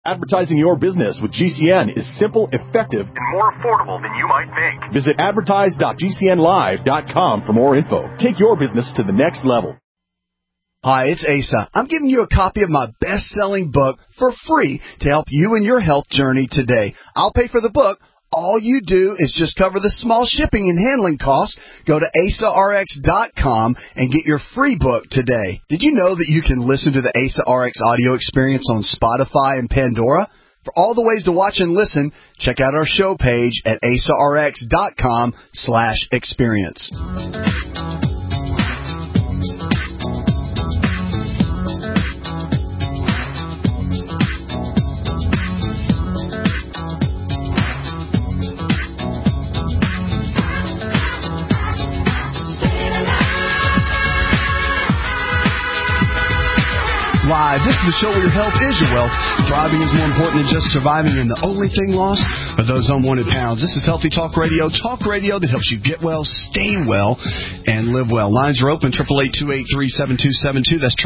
Advertising your business with GCN is simple, effective, and more affordable than you might think. Visit advertise.gcnlive.com for more info. Take your business to the next level. Hi, it's Asa. I'm giving you a copy of my best-selling book for free to help you in your health journey today. I'll pay for the book. All you do is just cover the small shipping and handling costs. Go to AsaRx.com and get your free book today. Did you know that you can listen to the Asa RX audio experience on Spotify and Pandora? For all the ways to watch and listen, check out our show page at AsaRx.com/experience. Live. This is the show where your health is your wealth. Thriving is more important than just surviving, and the only thing lost are those unwanted pounds. This is Healthy Talk Radio that helps you get well, stay well, and live well. Lines are open, 888-283-7272. That's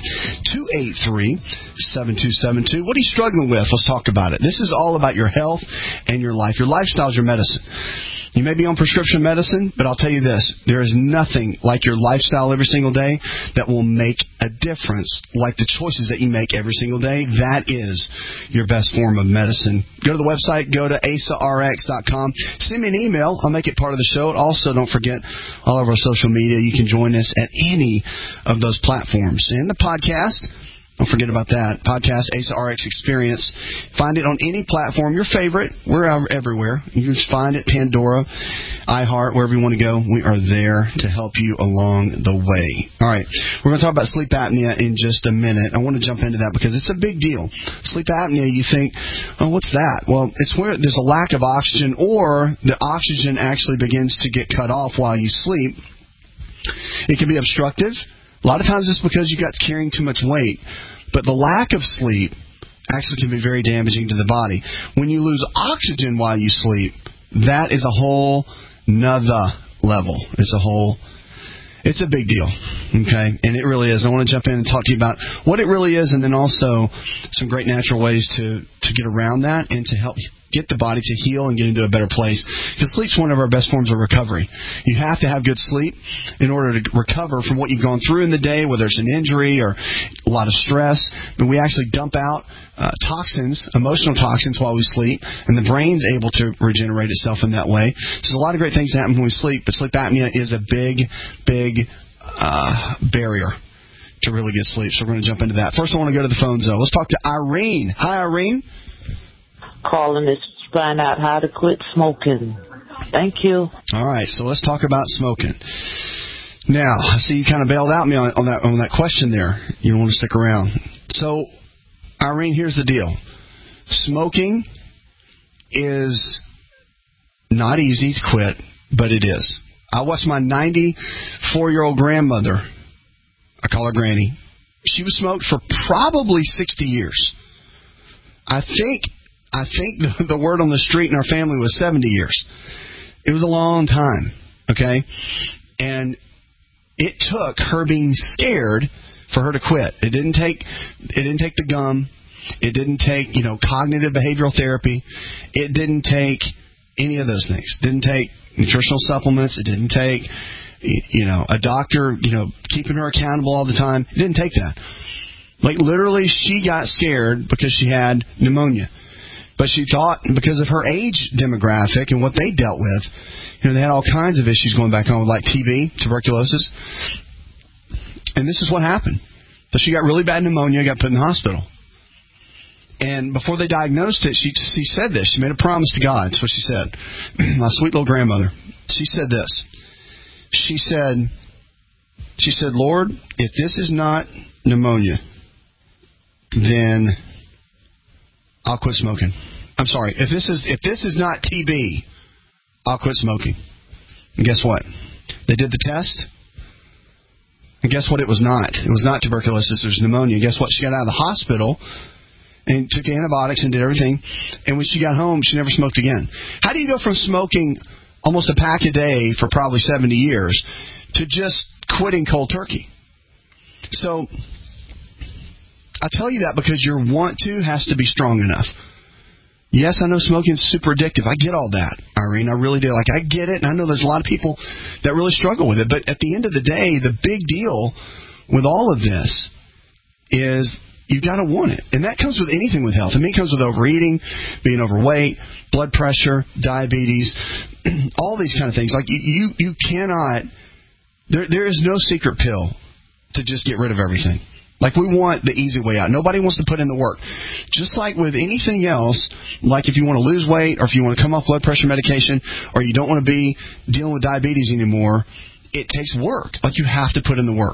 888-283-7272. What are you struggling with? Let's talk about it. This is all about your health and your life. Your lifestyle is your medicine. You may be on prescription medicine, but I'll tell you this. There is nothing like your lifestyle every single day that will make a difference like the choices that you make every single day. That is your best form of medicine. Go to the website. Go to AsaRx.com. Send me an email. I'll make it part of the show. Also, don't forget all of our social media. You can join us at any of those platforms. And the podcast. Don't forget about that. Podcast, Asa RX Experience. Find it on any platform, your favorite. We're everywhere. You can just find it, Pandora, iHeart, wherever you want to go. We are there to help you along the way. All right. We're going to talk about sleep apnea in just a minute. I want to jump into that because it's a big deal. Sleep apnea, you think, oh, what's that? Well, it's where there's a lack of oxygen or the oxygen actually begins to get cut off while you sleep. It can be obstructive. A lot of times it's because you got carrying too much weight. But the lack of sleep actually can be very damaging to the body. When you lose oxygen while you sleep, that is a whole nother level. It's a big deal, okay? And it really is. I want to jump in and talk to you about what it really is and then also some great natural ways to get around that and to help get the body to heal and get into a better place. Because sleep's one of our best forms of recovery. You have to have good sleep in order to recover from what you've gone through in the day, whether it's an injury or a lot of stress. But we actually dump out toxins, emotional toxins while we sleep, and the brain's able to regenerate itself in that way. So there's a lot of great things that happen when we sleep, but sleep apnea is a big barrier to really get sleep. So we're going to jump into that. First, I want to go to the phone zone. Let's talk to Irene. Hi, Irene. Calling to find out how to quit smoking. Thank you. All right, so let's talk about smoking. Now, I see you kind of bailed out me on that question there. You don't want to stick around. So, Irene, here's the deal. Smoking is not easy to quit, but it is. I watched my 94-year-old grandmother, I call her Granny, she was smoked for probably 60 years. I think the word on the street in our family was 70 years. It was a long time, okay? And it took her being scared for her to quit. It didn't take the gum. It didn't take, cognitive behavioral therapy. It didn't take any of those things. It didn't take nutritional supplements. It didn't take, a doctor, keeping her accountable all the time. It didn't take that. Like, literally, she got scared because she had pneumonia. But she thought, because of her age demographic and what they dealt with, they had all kinds of issues going back home, like TB, tuberculosis. And this is what happened. So she got really bad pneumonia, got put in the hospital. And before they diagnosed it, she said this. She made a promise to God. That's what she said. My sweet little grandmother. She said this. She said, Lord, if this is not pneumonia, then I'll quit smoking. I'm sorry. If this is not TB, I'll quit smoking. And guess what? They did the test. And guess what? It was not. It was not tuberculosis. It was pneumonia. Guess what? She got out of the hospital and took antibiotics and did everything. And when she got home, she never smoked again. How do you go from smoking almost a pack a day for probably 70 years to just quitting cold turkey? So I tell you that because your want to has to be strong enough. Yes, I know smoking is super addictive. I get all that, Irene. I really do. Like, I get it, and I know there's a lot of people that really struggle with it. But at the end of the day, the big deal with all of this is you've got to want it. And that comes with anything with health. I mean, it comes with overeating, being overweight, blood pressure, diabetes, all these kind of things. Like, you cannot... There is no secret pill to just get rid of everything. Like, we want the easy way out. Nobody wants to put in the work. Just like with anything else, like if you want to lose weight or if you want to come off blood pressure medication or you don't want to be dealing with diabetes anymore, it takes work. Like, you have to put in the work.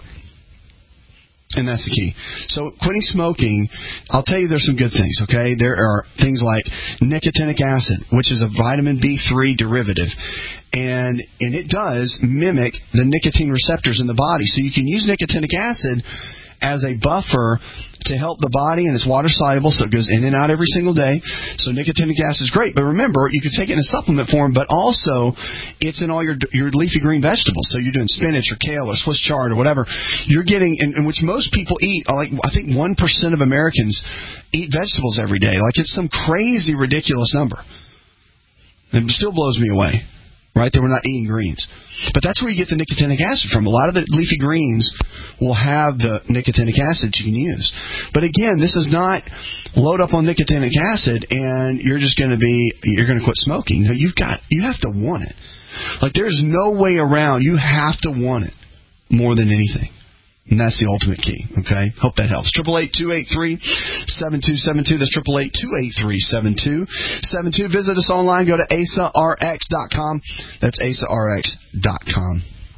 And that's the key. So quitting smoking, I'll tell you there's some good things, okay? There are things like nicotinic acid, which is a vitamin B3 derivative. And it does mimic the nicotine receptors in the body. So you can use nicotinic acid as a buffer to help the body, and it's water soluble, so it goes in and out every single day. So nicotinic acid is great. But remember, you can take it in a supplement form, but also it's in all your leafy green vegetables. So you're doing spinach or kale or Swiss chard or whatever. You're getting, and which most people eat, like I think 1% of Americans eat vegetables every day. Like, it's some crazy, ridiculous number. It still blows me away. Right? They were not eating greens. But that's where you get the nicotinic acid from. A lot of the leafy greens will have the nicotinic acid you can use. But again, this is not load up on nicotinic acid and you're going to quit smoking. No, you have to want it. Like, there's no way around. You have to want it more than anything. And that's the ultimate key, okay? Hope that helps. 888-283-7272. That's 888-283-7272. Visit us online. Go to AsaRx.com. That's AsaRx.com.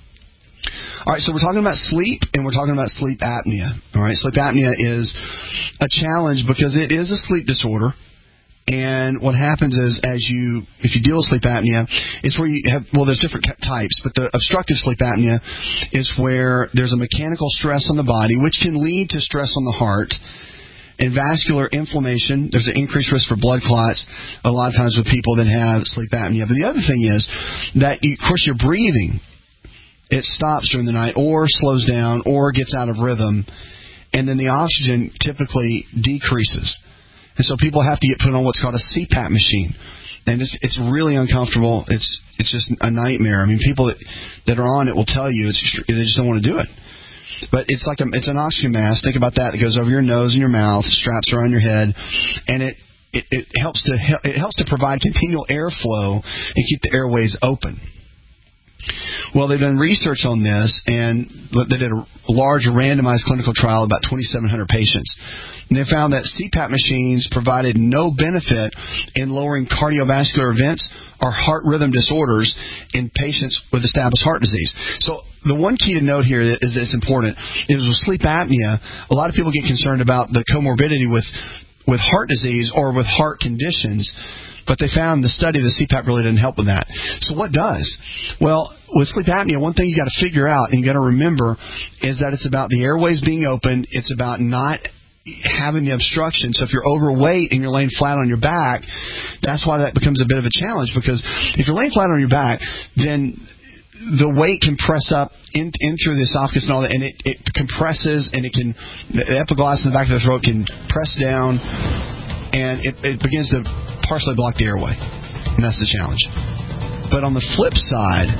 All right, so we're talking about sleep, and we're talking about sleep apnea. All right, sleep apnea is a challenge because it is a sleep disorder. And what happens is, if you deal with sleep apnea, it's where you have, well, there's different types, but the obstructive sleep apnea is where there's a mechanical stress on the body, which can lead to stress on the heart and vascular inflammation. There's an increased risk for blood clots a lot of times with people that have sleep apnea. But the other thing is that, of course, your breathing, it stops during the night or slows down or gets out of rhythm, and then the oxygen typically decreases. And so people have to get put on what's called a CPAP machine. And it's really uncomfortable. It's just a nightmare. I mean, people that are on it will tell you they just don't want to do it. But it's like it's an oxygen mask. Think about that. It goes over your nose and your mouth, straps around your head, and it helps to provide continual airflow and keep the airways open. Well, they've done research on this, and they did a large randomized clinical trial of about 2,700 patients. And they found that CPAP machines provided no benefit in lowering cardiovascular events or heart rhythm disorders in patients with established heart disease. So the one key to note here is that's important is with sleep apnea, a lot of people get concerned about the comorbidity with heart disease or with heart conditions. But they found the study of the CPAP really didn't help with that. So what does? Well, with sleep apnea, one thing you got to figure out and you got to remember is that it's about the airways being open. It's about not having the obstruction. So if you're overweight and you're laying flat on your back, that's why that becomes a bit of a challenge, because if you're laying flat on your back, then the weight can press up in through the esophagus and all that, and it compresses, and the epiglottis in the back of the throat can press down, and it begins to partially block the airway, and that's the challenge. But on the flip side,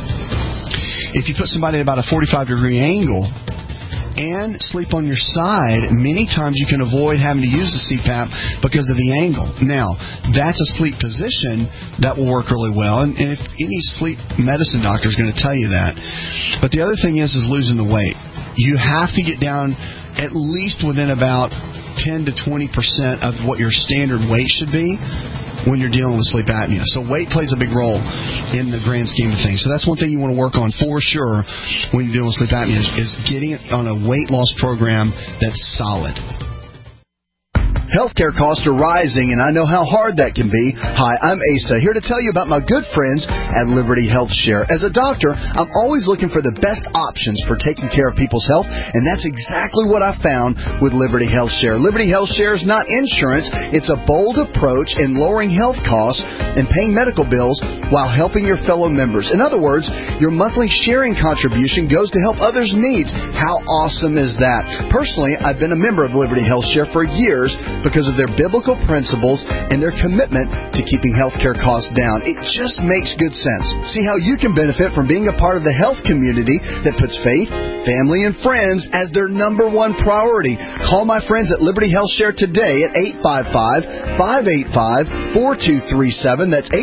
if you put somebody at about a 45-degree angle and sleep on your side, many times you can avoid having to use the CPAP because of the angle. Now, that's a sleep position that will work really well, and if any sleep medicine doctor is going to tell you that. But the other thing is losing the weight. You have to get down at least within about 10 to 20% of what your standard weight should be when you're dealing with sleep apnea. So weight plays a big role in the grand scheme of things. So that's one thing you want to work on for sure when you're dealing with sleep apnea is getting on a weight loss program that's solid. Healthcare costs are rising, and I know how hard that can be. Hi, I'm Asa, here to tell you about my good friends at Liberty Health Share. As a doctor, I'm always looking for the best options for taking care of people's health, and that's exactly what I found with Liberty Health Share. Liberty Health Share is not insurance. It's a bold approach in lowering health costs and paying medical bills while helping your fellow members. In other words, your monthly sharing contribution goes to help others' needs. How awesome is that? Personally, I've been a member of Liberty Health Share for years because of their biblical principles and their commitment to keeping healthcare costs down. It just makes good sense. See how you can benefit from being a part of the health community that puts faith, family, and friends as their number one priority. Call my friends at Liberty Health Share today at 855-585-4237. That's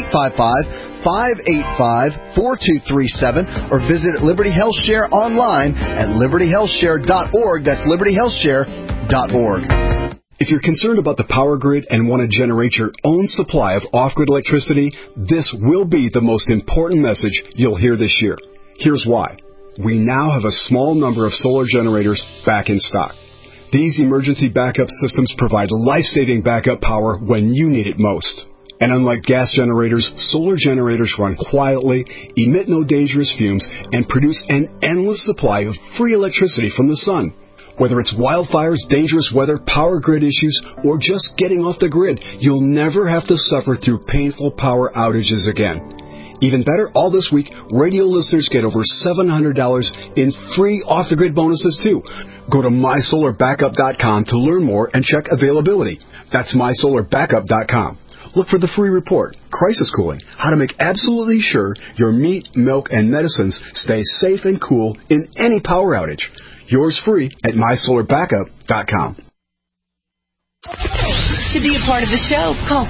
855-585-4237, or visit Liberty Health Share online at libertyhealthshare.org. That's libertyhealthshare.org. If you're concerned about the power grid and want to generate your own supply of off-grid electricity, this will be the most important message you'll hear this year. Here's why. We now have a small number of solar generators back in stock. These emergency backup systems provide life-saving backup power when you need it most. And unlike gas generators, solar generators run quietly, emit no dangerous fumes, and produce an endless supply of free electricity from the sun. Whether it's wildfires, dangerous weather, power grid issues, or just getting off the grid, you'll never have to suffer through painful power outages again. Even better, all this week, radio listeners get over $700 in free off-the-grid bonuses, too. Go to mysolarbackup.com to learn more and check availability. That's mysolarbackup.com. Look for the free report, Crisis Cooling, how to make absolutely sure your meat, milk, and medicines stay safe and cool in any power outage. Yours free at mysolarbackup.com. To be a part of the show, call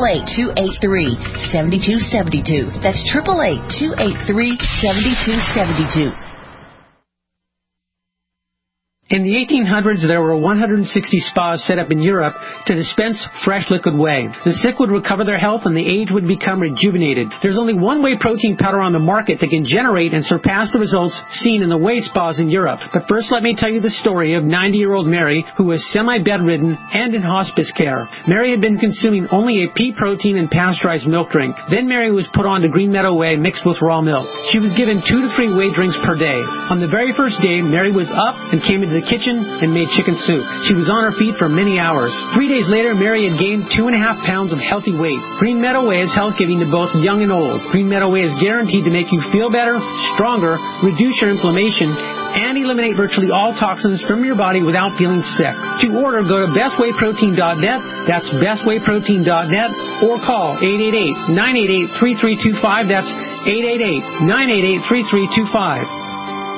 888-283-7272. That's 888-283-7272. In the 1800s, there were 160 spas set up in Europe to dispense fresh liquid whey. The sick would recover their health and the aged would become rejuvenated. There's only one whey protein powder on the market that can generate and surpass the results seen in the whey spas in Europe. But first, let me tell you the story of 90-year-old Mary, who was semi-bedridden and in hospice care. Mary had been consuming only a pea protein and pasteurized milk drink. Then Mary was put on to Green Meadow Whey mixed with raw milk. She was given 2 to 3 whey drinks per day. On the very first day, Mary was up and came into the kitchen and made chicken soup. She was on her feet for many hours. 3 days later, Mary had gained 2.5 pounds of healthy weight. Green Meadow Whey is health-giving to both young and old. Green Meadow Whey is guaranteed to make you feel better, stronger, reduce your inflammation, and eliminate virtually all toxins from your body without feeling sick. To order, go to bestwayprotein.net. That's bestwayprotein.net, or call 888-988-3325. That's 888-988-3325.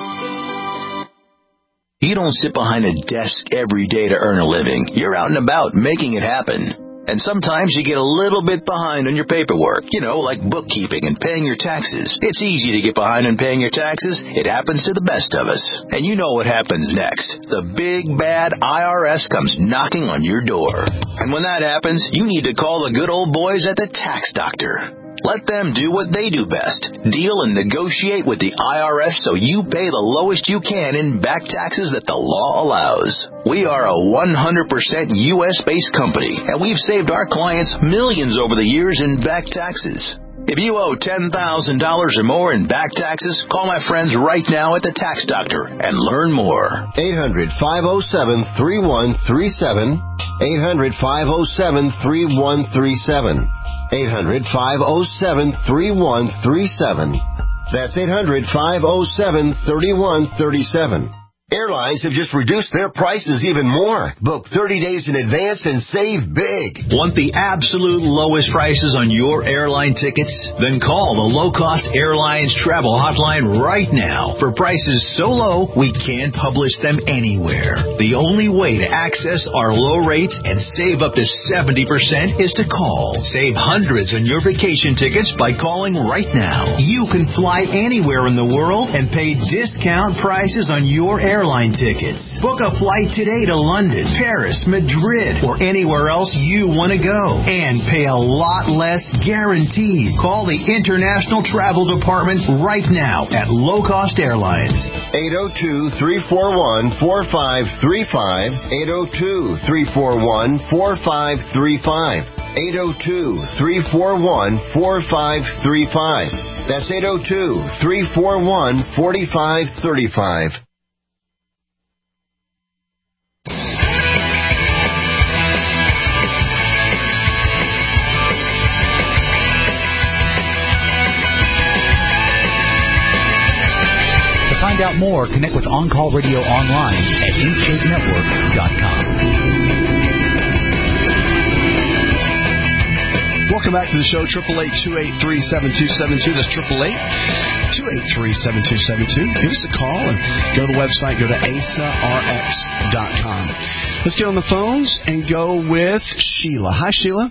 You don't sit behind a desk every day to earn a living. You're out and about making it happen. And sometimes you get a little bit behind on your paperwork, like bookkeeping and paying your taxes. It's easy to get behind on paying your taxes. It happens to the best of us. And you know what happens next. The big, bad IRS comes knocking on your door. And when that happens, you need to call the good old boys at the Tax Doctor. Let them do what they do best. Deal and negotiate with the IRS so you pay the lowest you can in back taxes that the law allows. We are a 100% U.S.-based company, and we've saved our clients millions over the years in back taxes. If you owe $10,000 or more in back taxes, call my friends right now at the Tax Doctor and learn more. 800-507-3137. 800-507-3137. 800-507-3137. That's 800-507-3137. Airlines have just reduced their prices even more. Book 30 days in advance and save big. Want the absolute lowest prices on your airline tickets? Then call the Low Cost Airlines Travel Hotline right now. For prices so low, we can't publish them anywhere. The only way to access our low rates and save up to 70% is to call. Save hundreds on your vacation tickets by calling right now. You can fly anywhere in the world and pay discount prices on your airline airline tickets. Book a flight today to London, Paris, Madrid, or anywhere else you want to go. And pay a lot less guaranteed. Call the International Travel Department right now at Low Cost Airlines. 802-341-4535. 802-341-4535. 802-341-4535. That's 802-341-4535. To find out more, connect with On Call Radio online at InShapeNetwork.com. Welcome back to the show, 888-283-7272. That's 888-283-7272. Give us a call and go to the website, go to ASARX.com. Let's get on the phones and go with Sheila. Hi, Sheila.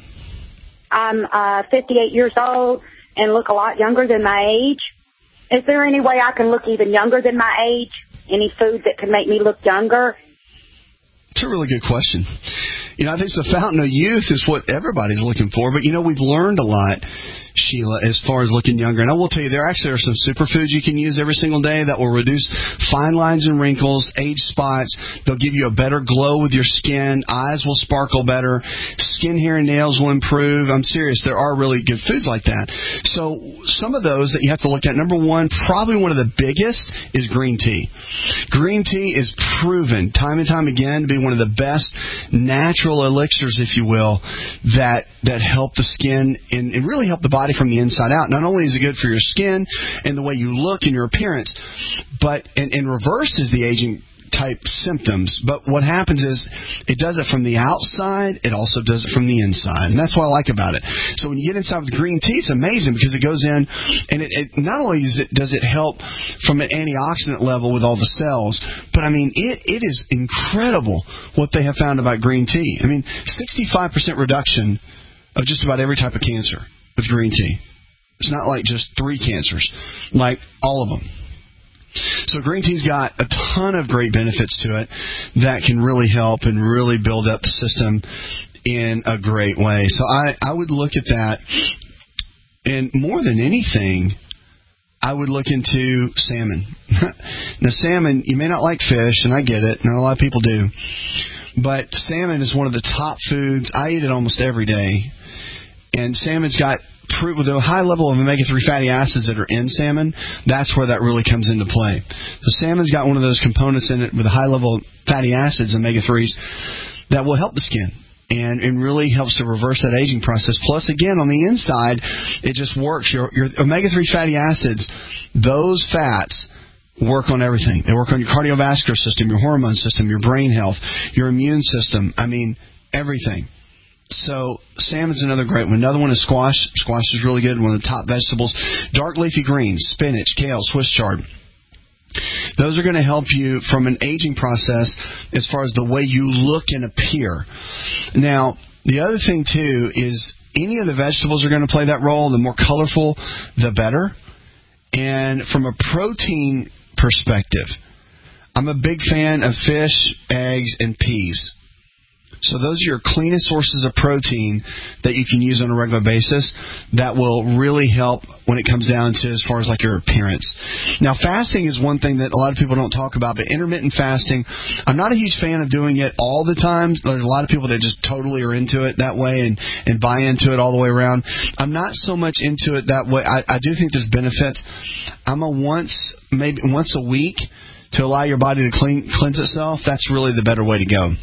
I'm 58 years old and look a lot younger than my age. Is there any way I can look even younger than my age? Any food that can make me look younger? It's a really good question. I think the fountain of youth is what everybody's looking for. But, we've learned a lot, Sheila, as far as looking younger. And I will tell you, there actually are some superfoods you can use every single day that will reduce fine lines and wrinkles, age spots. They'll give you a better glow with your skin. Eyes will sparkle better. Skin, hair, and nails will improve. I'm serious. There are really good foods like that. So some of those that you have to look at, number one, probably one of the biggest is green tea. Green tea is proven time and time again to be one of the best natural elixirs, if you will, that help the skin and really help the body from the inside out. Not only is it good for your skin and the way you look and your appearance, but and reverses the aging type symptoms. But what happens is it does it from the outside. It also does it from the inside, and that's what I like about it. So when you get inside with green tea, it's amazing because it goes in and it not only does it help from an antioxidant level with all the cells, but it is incredible what they have found about green tea. 65% reduction of just about every type of cancer with green tea. It's not like just 3 cancers, like all of them. So green tea's got a ton of great benefits to it that can really help and really build up the system in a great way. So I would look at that, and more than anything, I would look into salmon. Now, salmon, you may not like fish, and I get it. Not a lot of people do. But salmon is one of the top foods. I eat it almost every day. And salmon's got, with a high level of omega-3 fatty acids that are in salmon, that's where that really comes into play. So salmon's got one of those components in it with a high level of fatty acids, omega-3s, that will help the skin. And it really helps to reverse that aging process. Plus, again, on the inside, it just works. Your omega-3 fatty acids, those fats work on everything. They work on your cardiovascular system, your hormone system, your brain health, your immune system. Everything. So salmon's another great one. Another one is squash. Squash is really good, one of the top vegetables. Dark leafy greens, spinach, kale, Swiss chard. Those are going to help you from an aging process as far as the way you look and appear. Now, the other thing, too, is any of the vegetables are going to play that role. The more colorful, the better. And from a protein perspective, I'm a big fan of fish, eggs, and peas. So those are your cleanest sources of protein that you can use on a regular basis that will really help when it comes down to as far as like your appearance. Now, fasting is one thing that a lot of people don't talk about, but intermittent fasting, I'm not a huge fan of doing it all the time. There's a lot of people that just totally are into it that way and buy into it all the way around. I'm not so much into it that way. I do think there's benefits. I'm maybe once a week to allow your body to cleanse itself. That's really the better way to go.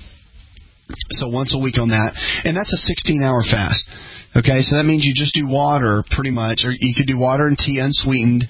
So once a week on that. And that's a 16-hour fast. Okay, so that means you just do water pretty much. Or you could do water and tea unsweetened.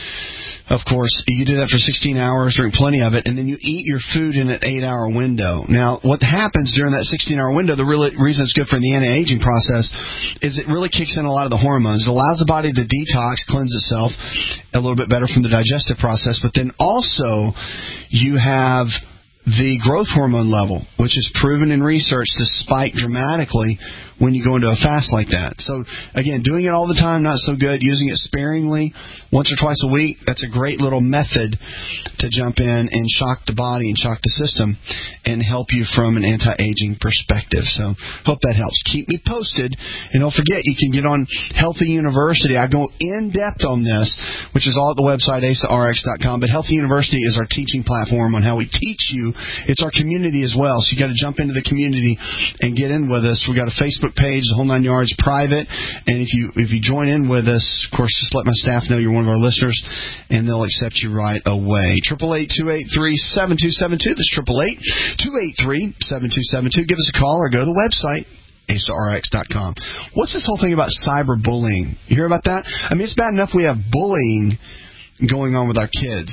Of course, you do that for 16 hours, drink plenty of it, and then you eat your food in an 8-hour window. Now, what happens during that 16-hour window, the reason it's good for the anti-aging process, is it really kicks in a lot of the hormones. It allows the body to detox, cleanse itself a little bit better from the digestive process. But then also, you have the growth hormone level, which is proven in research to spike dramatically when you go into a fast like that. So, again, doing it all the time, not so good. Using it sparingly, once or twice a week, that's a great little method to jump in and shock the body and shock the system and help you from an anti-aging perspective. So, hope that helps. Keep me posted. And don't forget, you can get on Healthy University. I go in-depth on this, which is all at the website, AsaRx.com. But Healthy University is our teaching platform on how we teach you. It's our community as well. So you got to jump into the community and get in with us. We got a Facebook page, the whole 9 yards, private. And if you join in with us, of course, just let my staff know you're one of our listeners, and they'll accept you right away. 888-283-7272. That's 888-283-7272. Give us a call or go to the website, AsaRx.com. What's this whole thing about cyberbullying? You hear about that? I mean, it's bad enough we have bullying going on with our kids.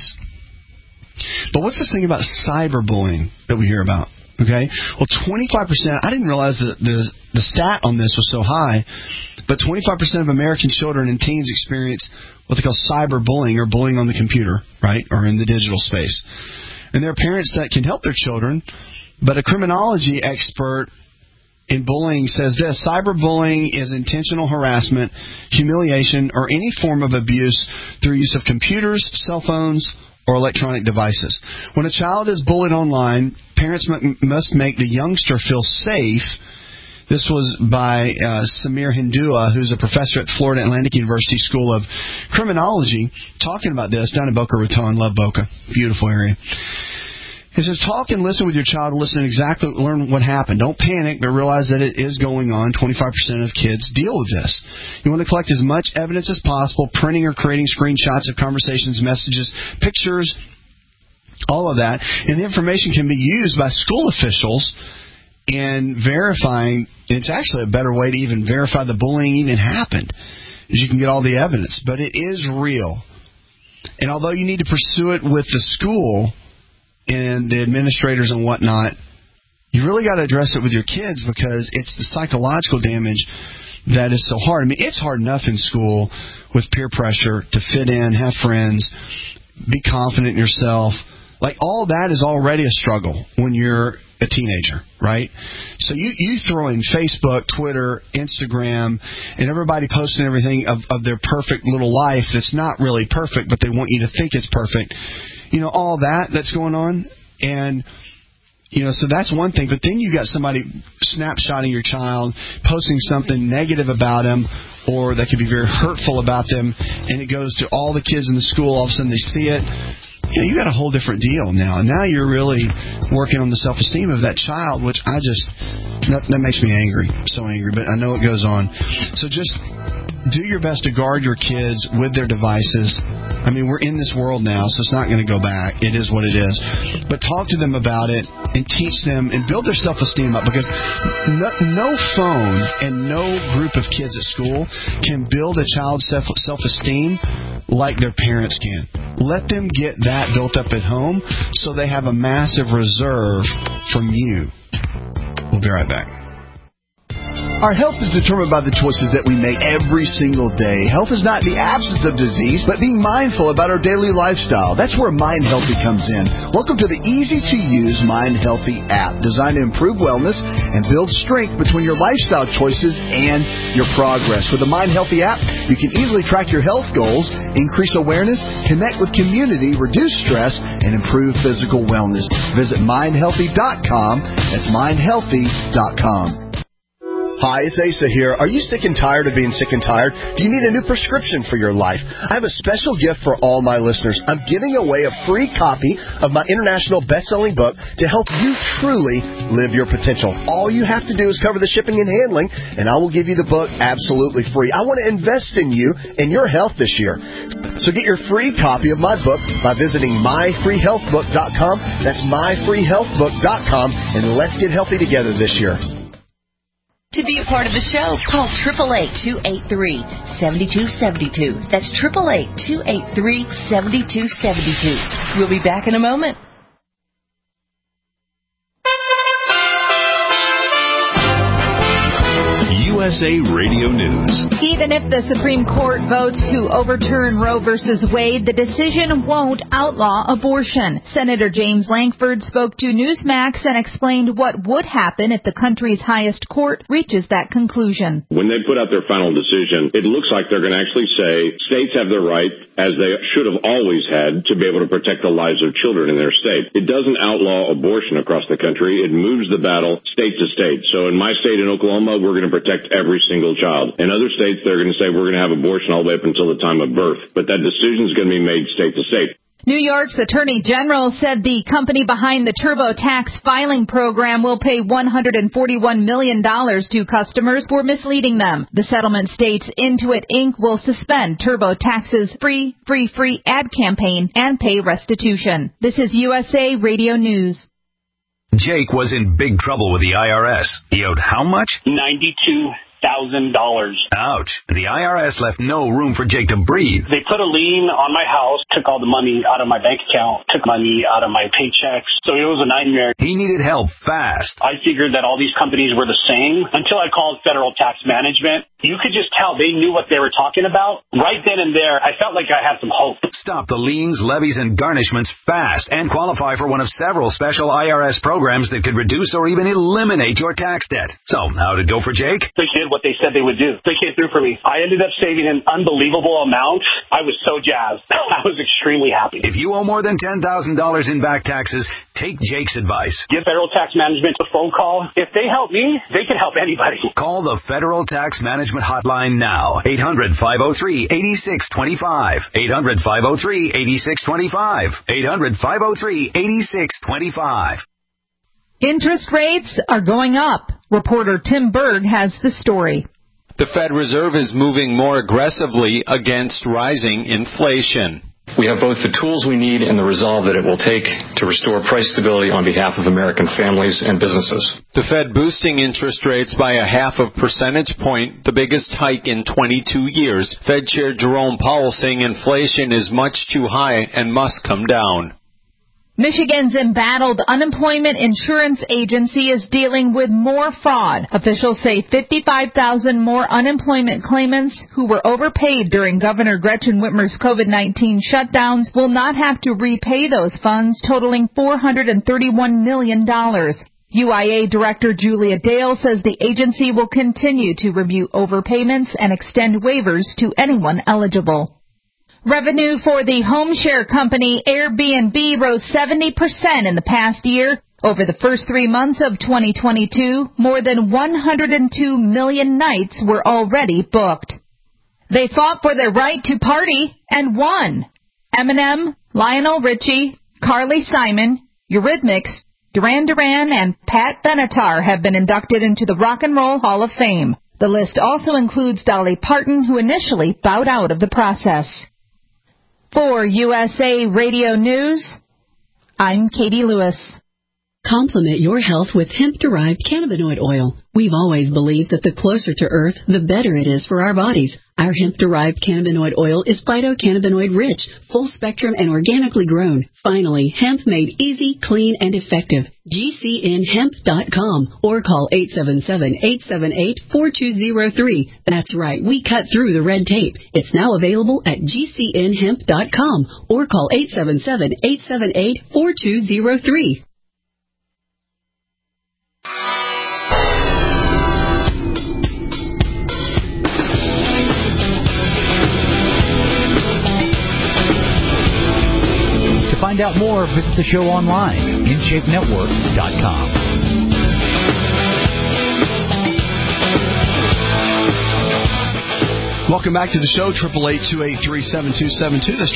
But what's this thing about cyberbullying that we hear about? Okay? Well, 25%, I didn't realize that the stat on this was so high, but 25% of American children and teens experience what they call cyberbullying, or bullying on the computer, right, or in the digital space. And there are parents that can help their children, but a criminology expert in bullying says this: cyberbullying is intentional harassment, humiliation, or any form of abuse through use of computers, cell phones, or electronic devices. When a child is bullied online, parents must make the youngster feel safe. This was by Samir Hindua, who's a professor at Florida Atlantic University School of Criminology, talking about this down in Boca Raton. Love Boca. Beautiful area. He says, talk and listen with your child. Learn what happened. Don't panic, but realize that it is going on. 25% of kids deal with this. You want to collect as much evidence as possible, printing or creating screenshots of conversations, messages, pictures, all of that. And the information can be used by school officials in verifying. It's actually a better way to even verify the bullying even happened, is you can get all the evidence. But it is real. And although you need to pursue it with the school and the administrators and whatnot, you really got to address it with your kids, because it's the psychological damage that is so hard. I mean, it's hard enough in school with peer pressure to fit in, have friends, be confident in yourself. Like, all that is already a struggle when you're a teenager, right? So you throw in Facebook, Twitter, Instagram, and everybody posting everything of their perfect little life that's not really perfect, but they want you to think it's perfect. You know, all that's going on. And, you know, so that's one thing. But then you got somebody snapshotting your child, posting something negative about them, or that could be very hurtful about them, and it goes to all the kids in the school. All of a sudden they see it. You know, you got a whole different deal now. And now you're really working on the self-esteem of that child, which that makes me angry. So angry, but I know it goes on. So just do your best to guard your kids with their devices. I mean, we're in this world now, so it's not going to go back. It is what it is. But talk to them about it and teach them and build their self-esteem up, because no phone and no group of kids at school can build a child's self-esteem like their parents can. Let them get that built up at home so they have a massive reserve from you. We'll be right back. Our health is determined by the choices that we make every single day. Health is not the absence of disease, but being mindful about our daily lifestyle. That's where Mind Healthy comes in. Welcome to the easy-to-use Mind Healthy app, designed to improve wellness and build strength between your lifestyle choices and your progress. With the Mind Healthy app, you can easily track your health goals, increase awareness, connect with community, reduce stress, and improve physical wellness. Visit mindhealthy.com. That's mindhealthy.com. Hi, it's Asa here. Are you sick and tired of being sick and tired? Do you need a new prescription for your life? I have a special gift for all my listeners. I'm giving away a free copy of my international best-selling book to help you truly live your potential. All you have to do is cover the shipping and handling, and I will give you the book absolutely free. I want to invest in you and your health this year. So get your free copy of my book by visiting myfreehealthbook.com. That's myfreehealthbook.com, and let's get healthy together this year. To be a part of the show, call 888-283-7272. That's 888-283-7272. We'll be back in a moment. USA USA Radio News. Even if the Supreme Court votes to overturn Roe v. Wade, the decision won't outlaw abortion. Senator James Lankford spoke to Newsmax and explained what would happen if the country's highest court reaches that conclusion. When they put out their final decision, it looks like they're going to actually say states have the right, as they should have always had, to be able to protect the lives of children in their state. It doesn't outlaw abortion across the country. It moves the battle state to state. So in my state, in Oklahoma, we're going to protect every single child. In other states, they're going to say we're going to have abortion all the way up until the time of birth. But that decision is going to be made state to state. New York's Attorney General said the company behind the TurboTax filing program will pay $141 million to customers for misleading them. The settlement states Intuit Inc. will suspend TurboTax's free ad campaign and pay restitution. This is USA Radio News. Jake was in big trouble with the IRS. He owed how much? $92,000. Ouch. The IRS left no room for Jake to breathe. They put a lien on my house, took all the money out of my bank account, took money out of my paychecks. So it was a nightmare. He needed help fast. I figured that all these companies were the same until I called Federal Tax Management. You could just tell they knew what they were talking about. Right then and there, I felt like I had some hope. Stop the liens, levies, and garnishments fast and qualify for one of several special IRS programs that could reduce or even eliminate your tax debt. So, how did it go for Jake? They did what they said they would do. They came through for me. I ended up saving an unbelievable amount. I was so jazzed. I was extremely happy. If you owe more than $10,000 in back taxes, take Jake's advice. Give Federal Tax Management a phone call. If they help me, they can help anybody. Call the Federal Tax Management Hotline now. 800-503-8625. 800-503-8625. 800-503-8625. Interest rates are going up. Reporter Tim Berg has the story. The Fed Reserve is moving more aggressively against rising inflation. We have both the tools we need and the resolve that it will take to restore price stability on behalf of American families and businesses. The Fed boosting interest rates by 0.5 percentage point, the biggest hike in 22 years. Fed Chair Jerome Powell saying inflation is much too high and must come down. Michigan's embattled unemployment insurance agency is dealing with more fraud. Officials say 55,000 more unemployment claimants who were overpaid during Governor Gretchen Whitmer's COVID-19 shutdowns will not have to repay those funds, totaling $431 million. UIA Director Julia Dale says the agency will continue to review overpayments and extend waivers to anyone eligible. Revenue for the home share company Airbnb rose 70% in the past year. Over the first 3 months of 2022, more than 102 million nights were already booked. They fought for their right to party and won. Eminem, Lionel Richie, Carly Simon, Eurythmics, Duran Duran, and Pat Benatar have been inducted into the Rock and Roll Hall of Fame. The list also includes Dolly Parton, who initially bowed out of the process. For USA Radio News, I'm Katie Lewis. Complement your health with hemp-derived cannabinoid oil. We've always believed that the closer to Earth, the better it is for our bodies. Our hemp-derived cannabinoid oil is phytocannabinoid-rich, full-spectrum, and organically grown. Finally, hemp made easy, clean, and effective. GCNhemp.com or call 877-878-4203. That's right, we cut through the red tape. It's now available at GCNhemp.com or call 877-878-4203. To find out more, visit the show online, InShapeNetwork.com. Welcome back to the show, 888-283-7272. That's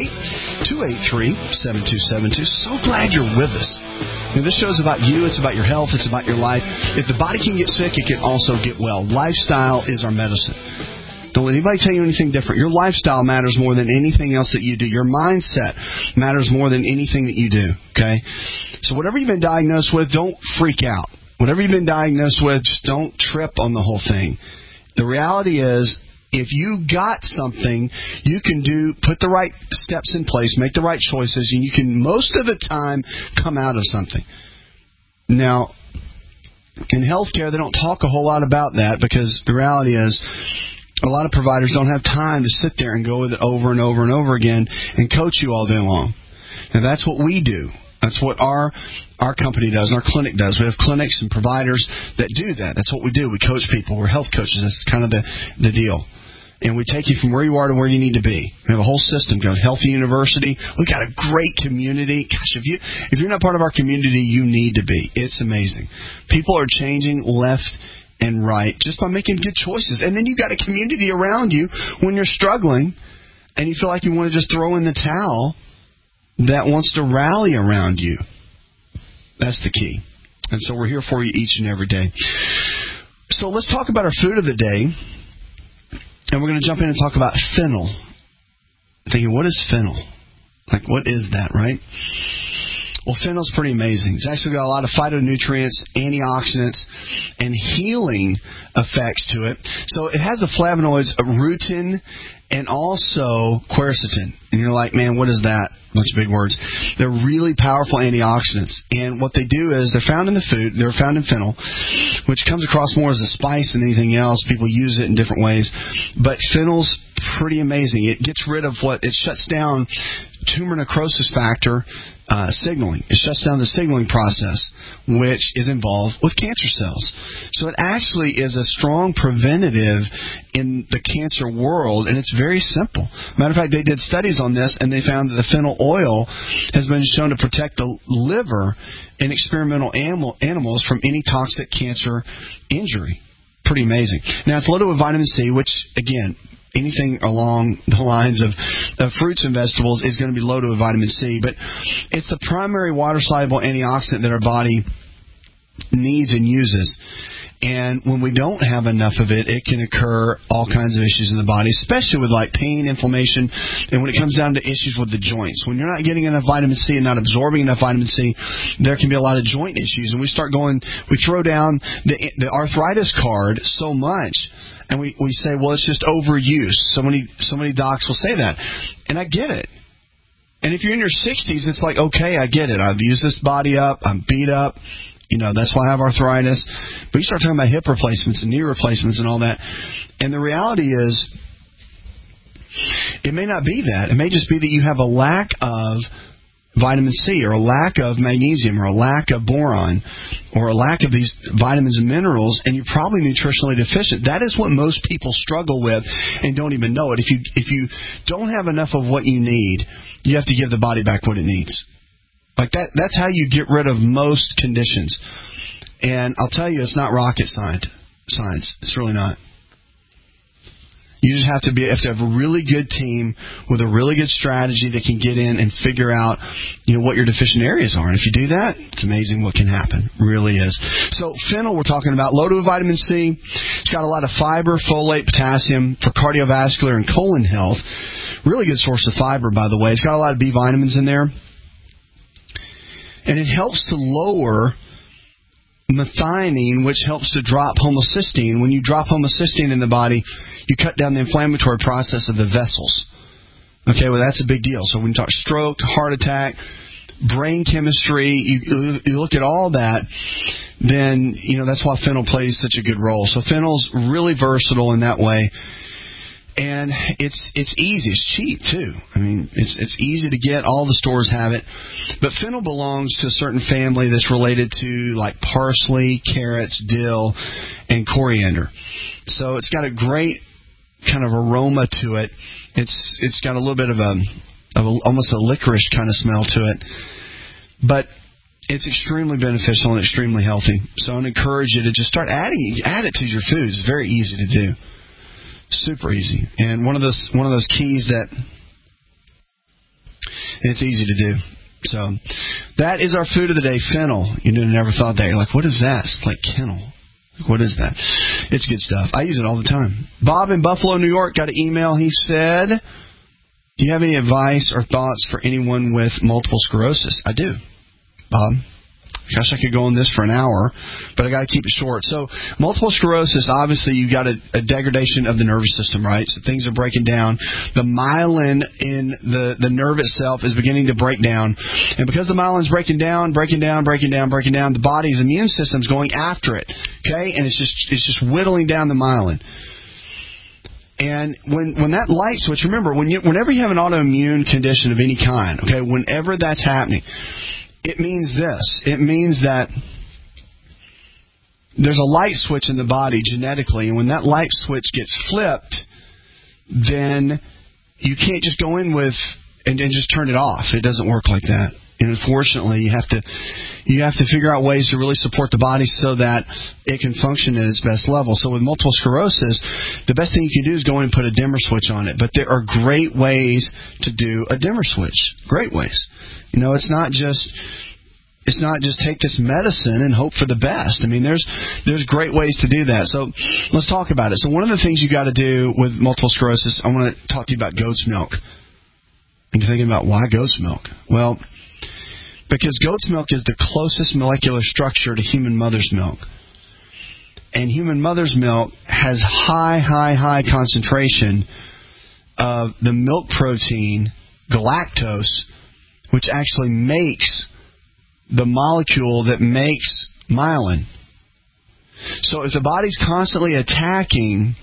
888-283-7272. So glad you're with us. This show is about you. It's about your health. It's about your life. If the body can get sick, it can also get well. Lifestyle is our medicine. Don't let anybody tell you anything different. Your lifestyle matters more than anything else that you do. Your mindset matters more than anything that you do, okay? So whatever you've been diagnosed with, don't freak out. Whatever you've been diagnosed with, just don't trip on the whole thing. The reality is, if you got something, you can put the right steps in place, make the right choices, and you can most of the time come out of something. Now, In healthcare, they don't talk a whole lot about that because the reality is a lot of providers don't have time to sit there and go with it over and over and over again and coach you all day long. Now, that's what we do. That's what our company does and our clinic does. We have clinics and providers that do that. That's what we do. We coach people. We're health coaches. That's kind of the deal. And we take you from where you are to where you need to be. We have a whole system going. Healthy University. We've got a great community. Gosh, if you're not part of our community, you need to be. It's amazing. People are changing left and right just by making good choices. And then you've got a community around you when you're struggling and you feel like you want to just throw in the towel that wants to rally around you. That's the key. And so we're here for you each and every day. So let's talk about our food of the day. And we're going to jump in and talk about fennel. Thinking, what is fennel? Like, what is that, right? Well, fennel's pretty amazing. It's actually got a lot of phytonutrients, antioxidants, and healing effects to it. So it has the flavonoids of rutin and also quercetin. And you're like, man, what is that? Bunch of big words. They're really powerful antioxidants. And what they do is they're found in the food. They're found in fennel, which comes across more as a spice than anything else. People use it in different ways. But fennel's pretty amazing. It gets rid of it shuts down tumor necrosis factor signaling. It shuts down the signaling process, which is involved with cancer cells. So it actually is a strong preventative in the cancer world, and it's very simple. Matter of fact, they did studies on this, and they found that the fennel oil has been shown to protect the liver in experimental animals from any toxic cancer injury. Pretty amazing. Now, it's loaded with vitamin C, which, again, anything along the lines of fruits and vegetables is going to be loaded with vitamin C. But it's the primary water-soluble antioxidant that our body needs and uses. And when we don't have enough of it, it can occur all kinds of issues in the body, especially with like pain, inflammation, and when it comes down to issues with the joints. When you're not getting enough vitamin C and not absorbing enough vitamin C, there can be a lot of joint issues. And we throw down the arthritis card so much. And we say, well, it's just overuse. So many docs will say that. And I get it. And if you're in your 60s, it's like, okay, I get it. I've used this body up. I'm beat up. That's why I have arthritis. But you start talking about hip replacements and knee replacements and all that. And the reality is, it may not be that. It may just be that you have a lack of vitamin C or a lack of magnesium or a lack of boron or a lack of these vitamins and minerals, and you're probably nutritionally deficient. That is what most people struggle with and don't even know it. If you don't have enough of what you need, you have to give the body back what it needs. Like that's how you get rid of most conditions. And I'll tell you, it's not rocket science. It's really not. You just have to have a really good team with a really good strategy that can get in and figure out, what your deficient areas are. And if you do that, it's amazing what can happen. It really is. So fennel, we're talking about, loaded with vitamin C. It's got a lot of fiber, folate, potassium for cardiovascular and colon health. Really good source of fiber, by the way. It's got a lot of B vitamins in there. And it helps to lower methionine, which helps to drop homocysteine. When you drop homocysteine in the body, you cut down the inflammatory process of the vessels. Okay, well, that's a big deal. So when you talk stroke, heart attack, brain chemistry, you look at all that, then, that's why fennel plays such a good role. So fennel's really versatile in that way. And it's easy. It's cheap, too. I mean, it's easy to get. All the stores have it. But fennel belongs to a certain family that's related to, like, parsley, carrots, dill, and coriander. So it's got a great kind of aroma to it. It's got a little bit of almost a licorice kind of smell to it. But it's extremely beneficial and extremely healthy. So I'd encourage you to just start add it to your foods. It's very easy to do. Super easy. And one of those keys that it's easy to do. So that is our food of the day, fennel. You never thought that. You're like, what is that? It's like kennel. What is that? It's good stuff. I use it all the time. Bob in Buffalo, New York, got an email. He said, do you have any advice or thoughts for anyone with multiple sclerosis? I do, Bob. Gosh, I could go on this for an hour, but I got to keep it short. So multiple sclerosis, obviously you got a degradation of the nervous system, right? So things are breaking down. The myelin in the nerve itself is beginning to break down. And because the myelin's breaking down, the body's immune system's going after it. Okay? And it's just whittling down the myelin. And when that light switch, remember, whenever you have an autoimmune condition of any kind, okay, whenever that's happening, it means this. It means that there's a light switch in the body genetically, and when that light switch gets flipped, then you can't just go in with and just turn it off. It doesn't work like that. And unfortunately, you have to figure out ways to really support the body so that it can function at its best level. So with multiple sclerosis, the best thing you can do is go in and put a dimmer switch on it. But there are great ways to do a dimmer switch. Great ways. You know, it's not just take this medicine and hope for the best. I mean, there's great ways to do that. So let's talk about it. So one of the things you got to do with multiple sclerosis, I want to talk to you about goat's milk. And you're thinking about why goat's milk? Well, because goat's milk is the closest molecular structure to human mother's milk. And human mother's milk has high concentration of the milk protein, galactose, which actually makes the molecule that makes myelin. So if the body's constantly attacking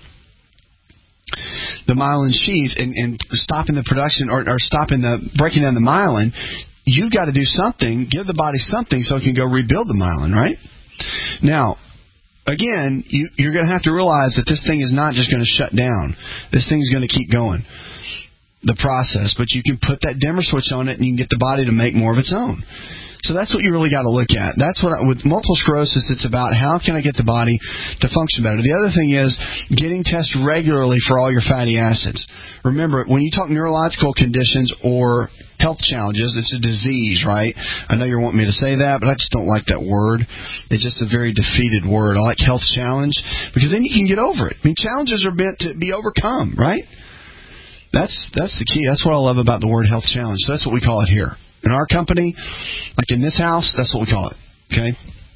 the myelin sheath and stopping the production or stopping the breaking down the myelin, you've got to do something, give the body something so it can go rebuild the myelin, right? Now, again, you're going to have to realize that this thing is not just going to shut down. This thing's going to keep going, the process. But you can put that dimmer switch on it and you can get the body to make more of its own. So that's what you really got to look at. That's what with multiple sclerosis, it's about how can I get the body to function better. The other thing is getting tested regularly for all your fatty acids. Remember, when you talk neurological conditions or health challenges, it's a disease, right? I know you're wanting me to say that, but I just don't like that word. It's just a very defeated word. I like health challenge because then you can get over it. I mean, challenges are meant to be overcome, right? That's the key. That's what I love about the word health challenge. So that's what we call it here. In our company, like in this house, that's what we call it. Okay?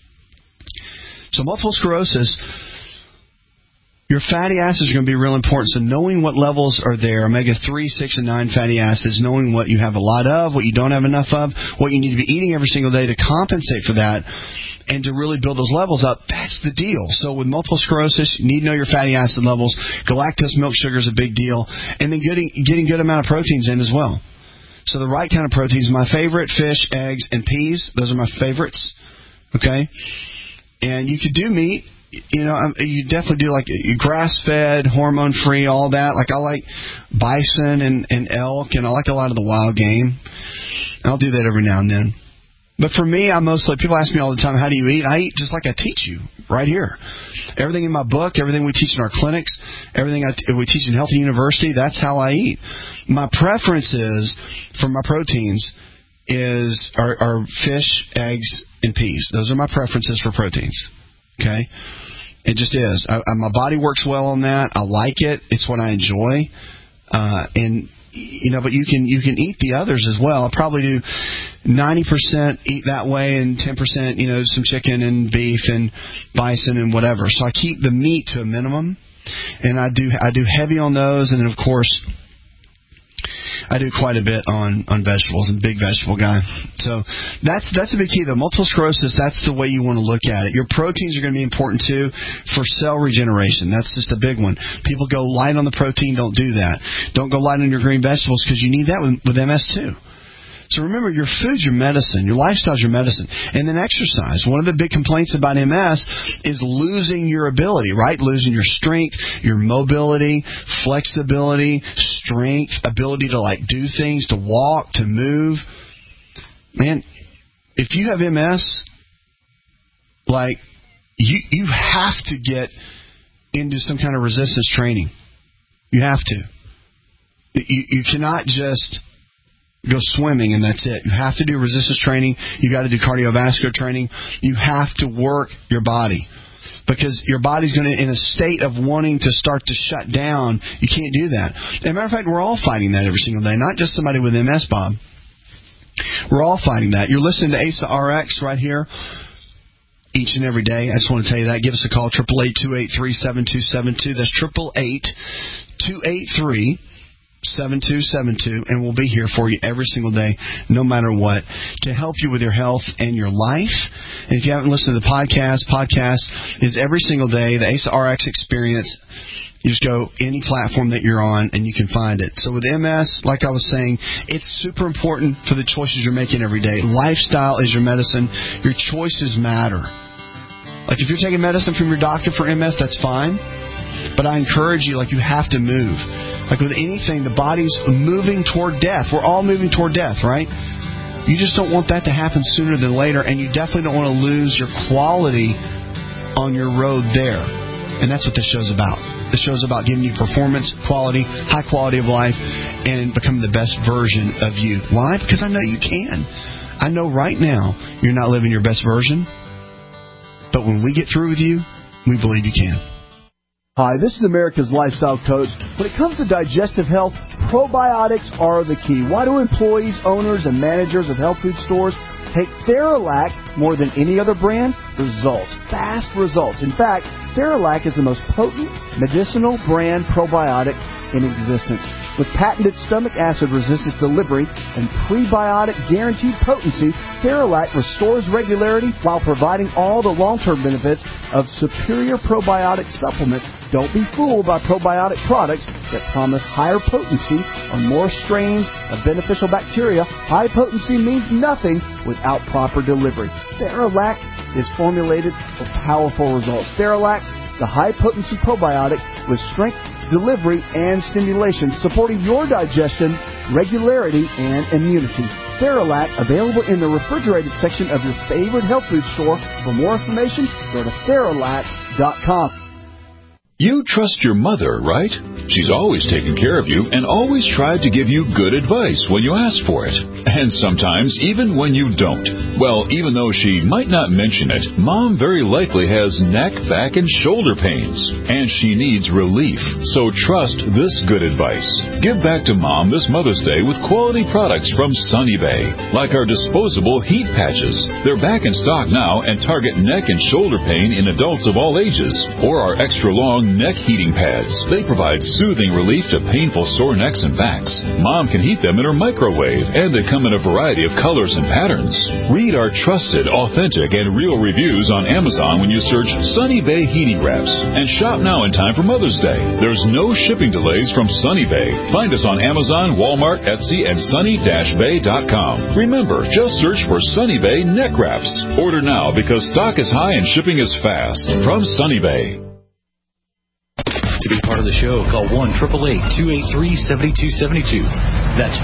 So multiple sclerosis, your fatty acids are going to be real important. So knowing what levels are there, omega-3, 6, and 9 fatty acids, knowing what you have a lot of, what you don't have enough of, what you need to be eating every single day to compensate for that, and to really build those levels up, that's the deal. So with multiple sclerosis, you need to know your fatty acid levels. Galactose milk sugar is a big deal. And then getting good amount of proteins in as well. So the right kind of proteins, my favorite, fish, eggs, and peas. Those are my favorites. Okay? And you could do meat. You know, you definitely do like grass-fed, hormone-free, all that. Like I like bison and elk, and I like a lot of the wild game. I'll do that every now and then. But for me, people ask me all the time, how do you eat? I eat just like I teach you, right here. Everything in my book, everything we teach in our clinics, everything we teach in Healthy University, that's how I eat. My preference is, for my proteins, are fish, eggs, and peas. Those are my preferences for proteins. Okay? It just is. My body works well on that. I like it. It's what I enjoy. And you know, but you can eat the others as well. I'll probably do 90% eat that way and 10%, you know, some chicken and beef and bison and whatever. So I keep the meat to a minimum, and I do heavy on those, and then of course I do quite a bit on vegetables. I'm a big vegetable guy. So that's a big key, though. Multiple sclerosis, that's the way you want to look at it. Your proteins are going to be important, too, for cell regeneration. That's just a big one. People go light on the protein. Don't do that. Don't go light on your green vegetables because you need that with MS, too. So remember, your food's your medicine. Your lifestyle's your medicine. And then exercise. One of the big complaints about MS is losing your ability, right? Losing your strength, your mobility, flexibility, strength, ability to like do things, to walk, to move. Man, if you have MS, like you have to get into some kind of resistance training. You have to. You cannot just go swimming and that's it. You have to do resistance training. You got to do cardiovascular training. You have to work your body because your body's going to, in a state of wanting to start to shut down, you can't do that. As a matter of fact, we're all fighting that every single day, not just somebody with MS, Bob. We're all fighting that. You're listening to ASA RX right here each and every day. I just want to tell you that. Give us a call, 888-283-7272. That's 888-283-7272, and we'll be here for you every single day, no matter what, to help you with your health and your life. And if you haven't listened to the podcast is every single day, the ASA RX Experience. You just go any platform that you're on, and you can find it. So with MS, like I was saying, it's super important for the choices you're making every day. Lifestyle is your medicine. Your choices matter. Like if you're taking medicine from your doctor for MS, that's fine. But I encourage you, you have to move. Like with anything, the body's moving toward death. We're all moving toward death, right? You just don't want that to happen sooner than later, and you definitely don't want to lose your quality on your road there. And that's what this show's about. The show's about giving you performance, quality, high quality of life, and becoming the best version of you. Why? Because I know you can. I know right now you're not living your best version, but when we get through with you, we believe you can. Hi, this is America's Lifestyle Coach. When it comes to digestive health, probiotics are the key. Why do employees, owners, and managers of health food stores take Theralac more than any other brand? Results. Fast results. In fact, Theralac is the most potent medicinal brand probiotic in existence. With patented stomach acid resistance delivery and prebiotic guaranteed potency, Theralac restores regularity while providing all the long-term benefits of superior probiotic supplements. Don't be fooled by probiotic products that promise higher potency or more strains of beneficial bacteria. High potency means nothing without proper delivery. Theralac is formulated for powerful results. Theralac, the high-potency probiotic with strength, delivery, and stimulation, supporting your digestion, regularity, and immunity. Theralac, available in the refrigerated section of your favorite health food store. For more information, go to Theralac.com. You trust your mother, right? She's always taken care of you and always tried to give you good advice when you ask for it. And sometimes even when you don't. Well, even though she might not mention it, Mom very likely has neck, back, and shoulder pains. And she needs relief. So trust this good advice. Give back to Mom this Mother's Day with quality products from Sunny Bay. Like our disposable heat patches. They're back in stock now and target neck and shoulder pain in adults of all ages. Or our extra long neck heating pads. They provide soothing relief to painful sore necks and backs. Mom can heat them in her microwave, and they come in a variety of colors and patterns. Read our trusted, authentic, and real reviews on Amazon when you search Sunny Bay Heating Wraps. And shop now in time for Mother's Day. There's no shipping delays from Sunny Bay. Find us on Amazon, Walmart, Etsy, and sunny-bay.com. Remember, just search for Sunny Bay Neck Wraps. Order now because stock is high and shipping is fast. From Sunny Bay. To be part of the show, call 1-888-283-7272. That's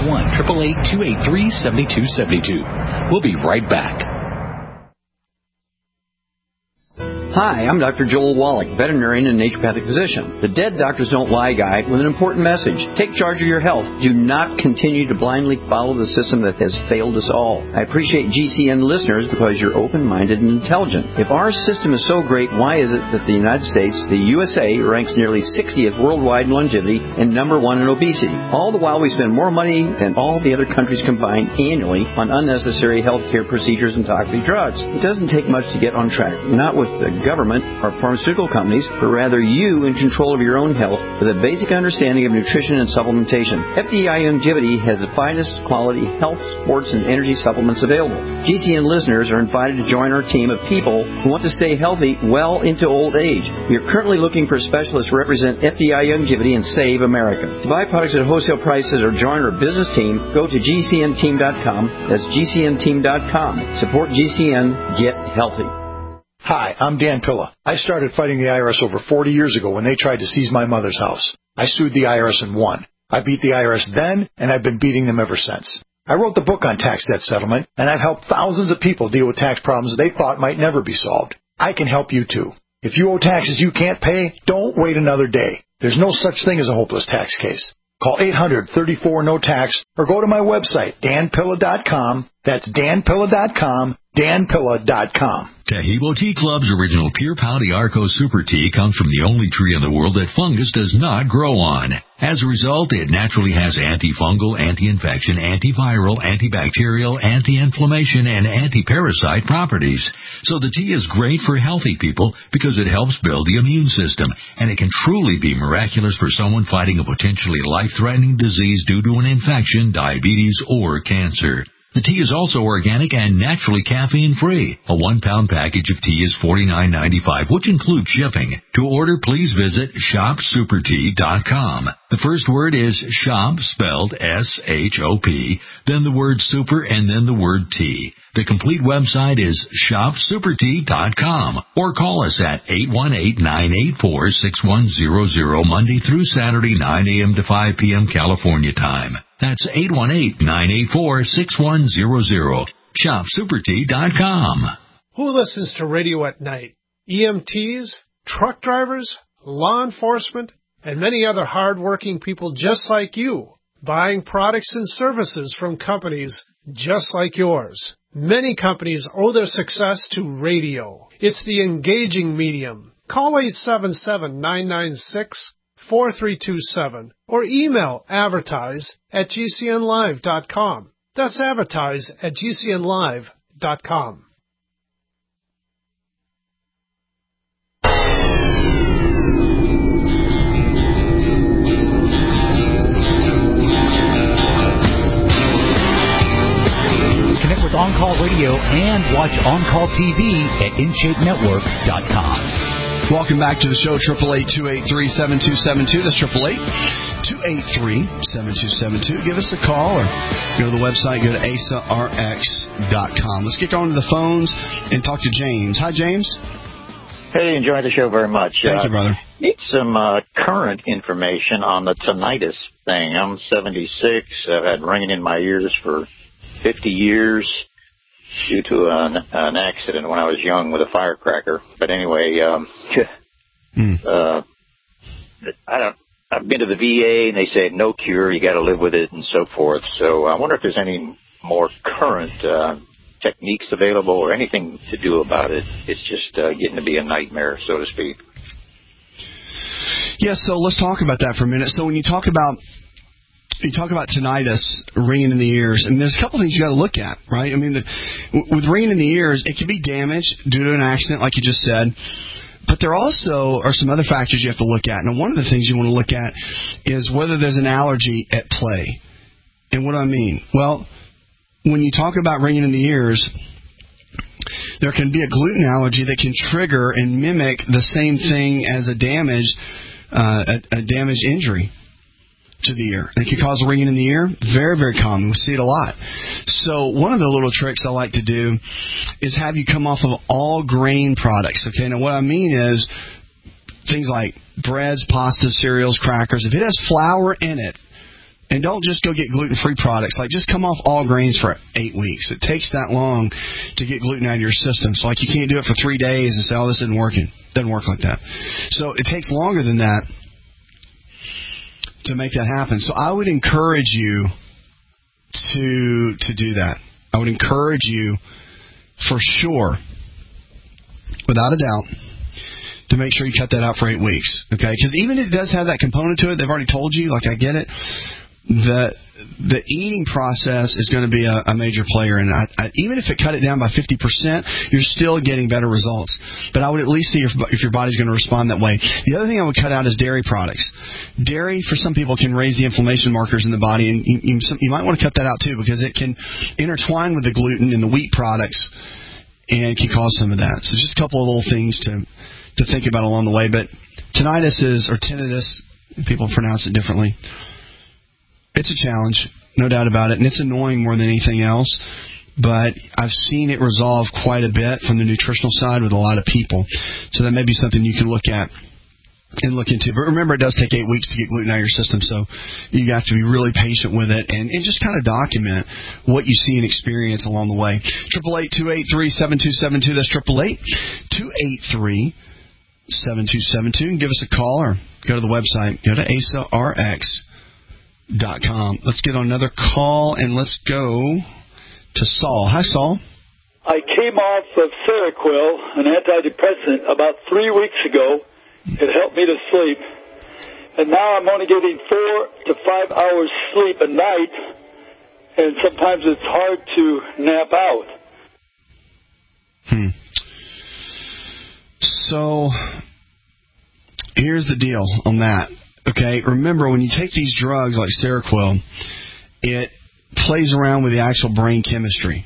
1-888-283-7272. We'll be right back. Hi, I'm Dr. Joel Wallach, veterinarian and naturopathic physician. The Dead Doctors Don't Lie guy with an important message. Take charge of your health. Do not continue to blindly follow the system that has failed us all. I appreciate GCN listeners because you're open-minded and intelligent. If our system is so great, why is it that the United States, the USA, ranks nearly 60th worldwide in longevity and number 1 in obesity? All the while we spend more money than all the other countries combined annually on unnecessary healthcare procedures and toxic drugs. It doesn't take much to get on track. Not with the government or pharmaceutical companies, but rather you in control of your own health with a basic understanding of nutrition and supplementation. FDI Longevity has the finest quality health, sports, and energy supplements available. GCN listeners are invited to join our team of people who want to stay healthy well into old age. We are currently looking for specialists to represent FDI Longevity and Save America. To buy products at wholesale prices or join our business team, go to GCNteam.com. That's GCNteam.com. Support GCN. Get healthy. Hi, I'm Dan Pilla. I started fighting the IRS over 40 years ago when they tried to seize my mother's house. I sued the IRS and won. I beat the IRS then, and I've been beating them ever since. I wrote the book on tax debt settlement, and I've helped thousands of people deal with tax problems they thought might never be solved. I can help you too. If you owe taxes you can't pay, don't wait another day. There's no such thing as a hopeless tax case. Call 800-34-NO-TAX or go to my website, danpilla.com. That's danpilla.com, danpilla.com. Tahibo Tea Club's original Pure Pau Arco Super Tea comes from the only tree in the world that fungus does not grow on. As a result, it naturally has antifungal, anti-infection, antiviral, antibacterial, anti-inflammation, and anti-parasite properties. So the tea is great for healthy people because it helps build the immune system, and it can truly be miraculous for someone fighting a potentially life-threatening disease due to an infection, diabetes, or cancer. The tea is also organic and naturally caffeine-free. A 1-pound package of tea is $49.95, which includes shipping. To order, please visit shopsupertea.com. The first word is shop, spelled S-H-O-P, then the word super, and then the word tea. The complete website is shopsupertea.com, or call us at 818-984-6100 Monday through Saturday, 9 a.m. to 5 p.m. California time. That's 818-984-6100. ShopSuperTea.com. Who listens to radio at night? EMTs, truck drivers, law enforcement, and many other hard-working people just like you, buying products and services from companies just like yours. Many companies owe their success to radio. It's the engaging medium. Call 877-996-4327 or email advertise@gcnlive.com. That's advertise@gcnlive.com. Connect with On Call Radio and watch On Call TV at InShapeNetwork.com. Welcome back to the show, 888-283-7272. That's 888-283-7272. Give us a call or go to the website, go to AsaRx.com. Let's get on to the phones and talk to James. Hi, James. Hey, enjoy the show very much. Thank you, brother. Need some current information on the tinnitus thing. I'm 76. I've had ringing in my ears for 50 years due to an accident when I was young with a firecracker. But anyway, I've been to the VA and they say no cure, you got to live with it and so forth. So I wonder if there's any more current techniques available or anything to do about it. It's just getting to be a nightmare, so to speak. Yeah, so let's talk about that for a minute. So when you talk about tinnitus, ringing in the ears, and there's a couple things you got to look at, right? I mean, with ringing in the ears, it can be damaged due to an accident, like you just said, but there also are some other factors you have to look at. And one of the things you want to look at is whether there's an allergy at play. And what do I mean? Well, when you talk about ringing in the ears, there can be a gluten allergy that can trigger and mimic the same thing as a damaged injury to the ear. It can cause ringing in the ear. Very, very common. We see it a lot. So one of the little tricks I like to do is have you come off of all grain products. Okay, now what I mean is things like breads, pastas, cereals, crackers. If it has flour in it, and don't just go get gluten-free products. Like, just come off all grains for 8 weeks. It takes that long to get gluten out of your system. So, like, you can't do it for 3 days and say, oh, this isn't working. It doesn't work like that. So it takes longer than that to make that happen. So I would encourage you to do that. I would encourage you for sure, without a doubt, to make sure you cut that out for 8 weeks. Okay? Because even if it does have that component to it, they've already told you, like I get it, the eating process is going to be a major player. And even if it cut it down by 50%, you're still getting better results. But I would at least see if your body's going to respond that way. The other thing I would cut out is dairy products. Dairy, for some people, can raise the inflammation markers in the body, and you might want to cut that out too, because it can intertwine with the gluten in the wheat products and can cause some of that. So just a couple of little things to think about along the way. But tinnitus, people pronounce it differently. It's a challenge, no doubt about it, and it's annoying more than anything else. But I've seen it resolve quite a bit from the nutritional side with a lot of people. So that may be something you can look at and look into. But remember, it does take 8 weeks to get gluten out of your system, so you have to be really patient with it and just kind of document what you see and experience along the way. 888-283-7272. That's 888-283-7272. And give us a call or go to the website. Go to AsaRx.com. Let's get on another call, and let's go to Saul. Hi, Saul. I came off of Seroquel, an antidepressant, about 3 weeks ago. It helped me to sleep. And now I'm only getting 4 to 5 hours sleep a night, and sometimes it's hard to nap out. So, here's the deal on that. Okay, remember, when you take these drugs like Seroquel, it plays around with the actual brain chemistry.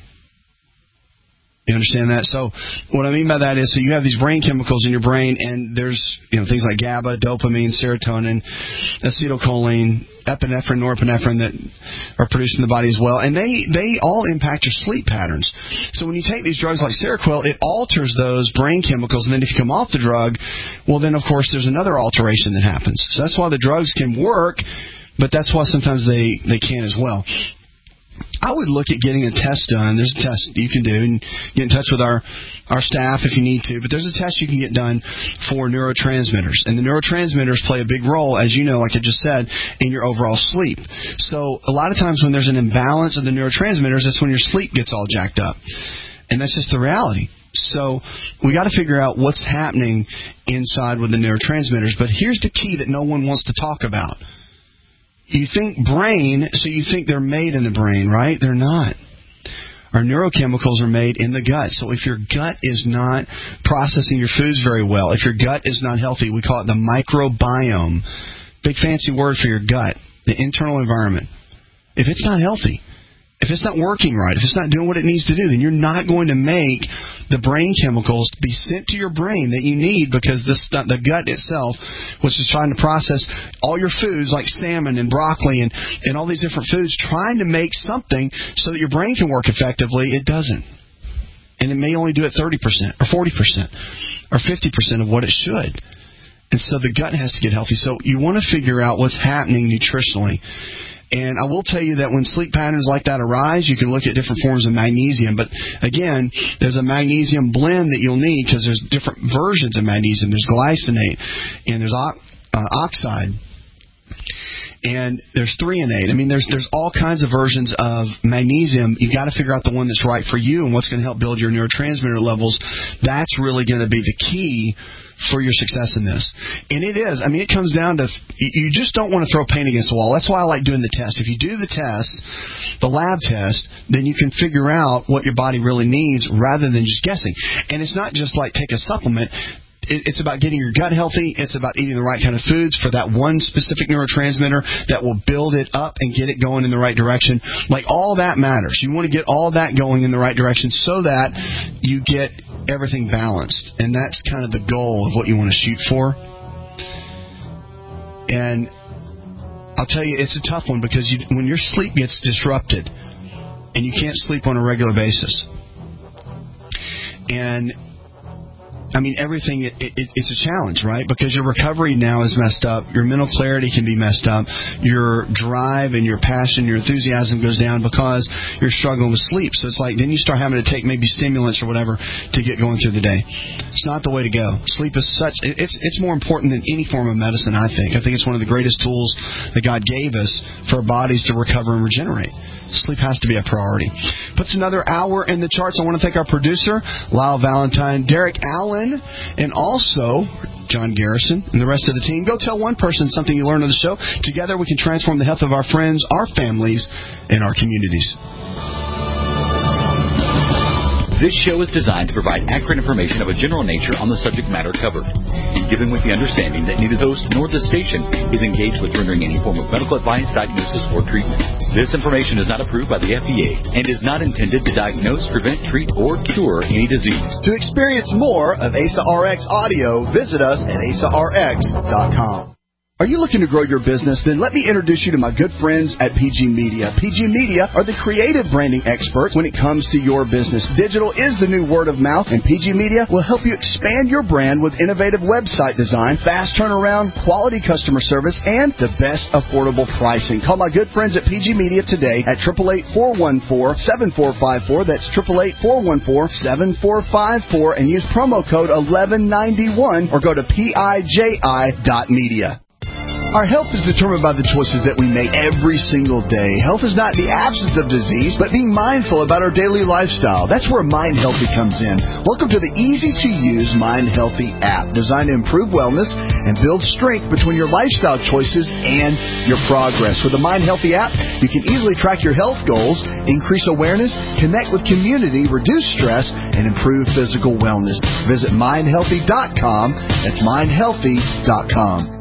You understand that? So what I mean by that is, so you have these brain chemicals in your brain, and there's things like GABA, dopamine, serotonin, acetylcholine, epinephrine, norepinephrine that are produced in the body as well, and they all impact your sleep patterns. So when you take these drugs like Seroquel, it alters those brain chemicals, and then if you come off the drug, well then of course there's another alteration that happens. So that's why the drugs can work, but that's why sometimes they can't as well. I would look at getting a test done. There's a test you can do, and get in touch with our staff if you need to. But there's a test you can get done for neurotransmitters. And the neurotransmitters play a big role, as you know, like I just said, in your overall sleep. So a lot of times when there's an imbalance of the neurotransmitters, that's when your sleep gets all jacked up. And that's just the reality. So we got to figure out what's happening inside with the neurotransmitters. But here's the key that no one wants to talk about. You think brain, so you think they're made in the brain, right? They're not. Our neurochemicals are made in the gut. So if your gut is not processing your foods very well, if your gut is not healthy, we call it the microbiome. Big fancy word for your gut, the internal environment. If it's not healthy, if it's not working right, if it's not doing what it needs to do, then you're not going to make the brain chemicals be sent to your brain that you need, because the gut itself, which is trying to process all your foods like salmon and broccoli and all these different foods, trying to make something so that your brain can work effectively, it doesn't. And it may only do it 30% or 40% or 50% of what it should. And so the gut has to get healthy. So you want to figure out what's happening nutritionally. And I will tell you that when sleep patterns like that arise, you can look at different forms of magnesium. But again, there's a magnesium blend that you'll need, because there's different versions of magnesium. There's glycinate, and there's oxide, and there's threonate. I mean, there's all kinds of versions of magnesium. You've got to figure out the one that's right for you and what's going to help build your neurotransmitter levels. That's really going to be the key for your success in this. And it is. I mean, it comes down to, you just don't want to throw paint against the wall. That's why I like doing the test. If you do the test, the lab test, then you can figure out what your body really needs rather than just guessing. And it's not just like take a supplement. It's about getting your gut healthy. It's about eating the right kind of foods for that one specific neurotransmitter that will build it up and get it going in the right direction. Like, all that matters. You want to get all that going in the right direction so that you get everything balanced. And that's kind of the goal of what you want to shoot for. And I'll tell you, it's a tough one, because when your sleep gets disrupted and you can't sleep on a regular basis, and I mean, everything, it's a challenge, right? Because your recovery now is messed up. Your mental clarity can be messed up. Your drive and your passion, your enthusiasm goes down because you're struggling with sleep. So it's like, then you start having to take maybe stimulants or whatever to get going through the day. It's not the way to go. Sleep is it's more important than any form of medicine, I think. I think it's one of the greatest tools that God gave us for our bodies to recover and regenerate. Sleep has to be a priority. Puts another hour in the charts. I want to thank our producer, Lyle Valentine, Derek Allen, and also John Garrison and the rest of the team. Go tell one person something you learned on the show. Together we can transform the health of our friends, our families, and our communities. This show is designed to provide accurate information of a general nature on the subject matter covered, and given with the understanding that neither the host nor the station is engaged with rendering any form of medical advice, diagnosis, or treatment. This information is not approved by the FDA and is not intended to diagnose, prevent, treat, or cure any disease. To experience more of Asa RX audio, visit us at asarx.com. Are you looking to grow your business? Then let me introduce you to my good friends at PG Media. PG Media are the creative branding experts when it comes to your business. Digital is the new word of mouth, and PG Media will help you expand your brand with innovative website design, fast turnaround, quality customer service, and the best affordable pricing. Call my good friends at PG Media today at 888-414-7454. That's 888-414-7454, and use promo code 1191 or go to PIJI.media. Our health is determined by the choices that we make every single day. Health is not the absence of disease, but being mindful about our daily lifestyle. That's where Mind Healthy comes in. Welcome to the easy-to-use Mind Healthy app, designed to improve wellness and build strength between your lifestyle choices and your progress. With the Mind Healthy app, you can easily track your health goals, increase awareness, connect with community, reduce stress, and improve physical wellness. Visit mindhealthy.com. That's mindhealthy.com.